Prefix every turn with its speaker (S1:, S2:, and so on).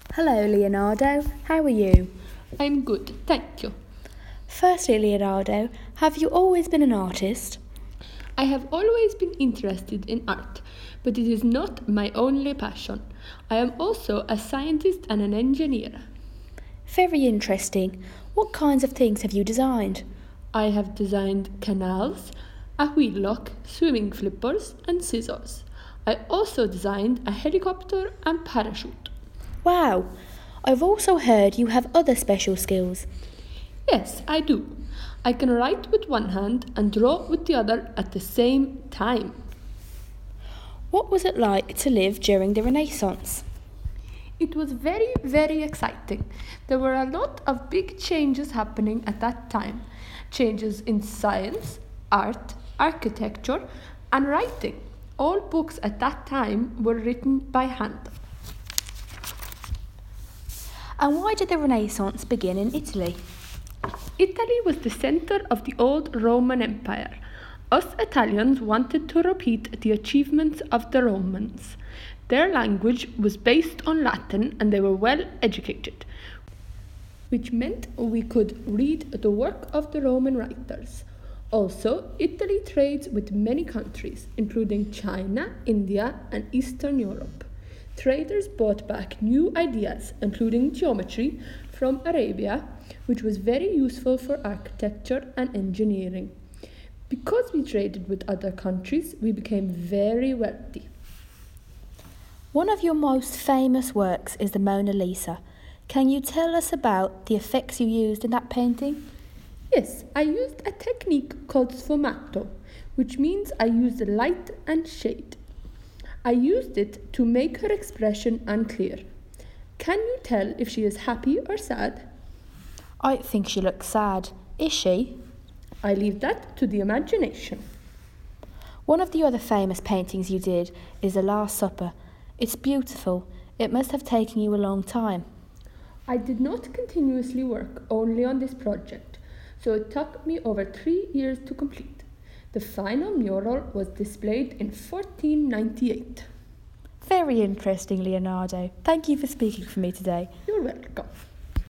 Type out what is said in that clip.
S1: Hello, Leonardo. How are you?
S2: I'm good, thank you.
S1: Firstly, Leonardo, have you always been an artist?
S2: I have always been interested in art, but it is not my only passion. I am also a scientist and an engineer.
S1: Very interesting. What kinds of things have you designed?
S2: I have designed canals, a wheel lock, swimming flippers, and scissors. I also designed a helicopter and parachute.
S1: Wow, I've also heard you have other special skills.
S2: Yes, I do. I can write with one hand and draw with the other at the same time.
S1: What was it like to live during the Renaissance?
S2: It was very exciting. There were a lot of big changes happening at that time. Changes in science, art, architecture, and writing. All books at that time were written by hand.
S1: And why did the Renaissance begin in Italy?
S2: Italy was the center of the old Roman Empire. Us Italians wanted to repeat the achievements of the Romans. Their language was based on Latin and they were well educated, which meant we could read the work of the Roman writers. Also, Italy trades with many countries, including China, India, and Eastern Europe. Traders brought back new ideas, including geometry, from Arabia, which was very useful for architecture and engineering. Because we traded with other countries, we became very wealthy.
S1: One of your most famous works is the Mona Lisa. Can you tell us about the effects you used in that painting?
S2: Yes, I used a technique called sfumato, which means I used light and shade. I used it to make her expression unclear. Can you tell if she is happy or sad?
S1: I think she looks sad. Is she?
S2: I leave that to the imagination.
S1: One of the other famous paintings you did is The Last Supper. It's beautiful. It must have taken you a long time.
S2: I did not continuously work only on this project, so it took me over 3 years to complete. The final mural was displayed in 1498.
S1: Very interesting, Leonardo. Thank you for speaking for me today.
S2: You're welcome.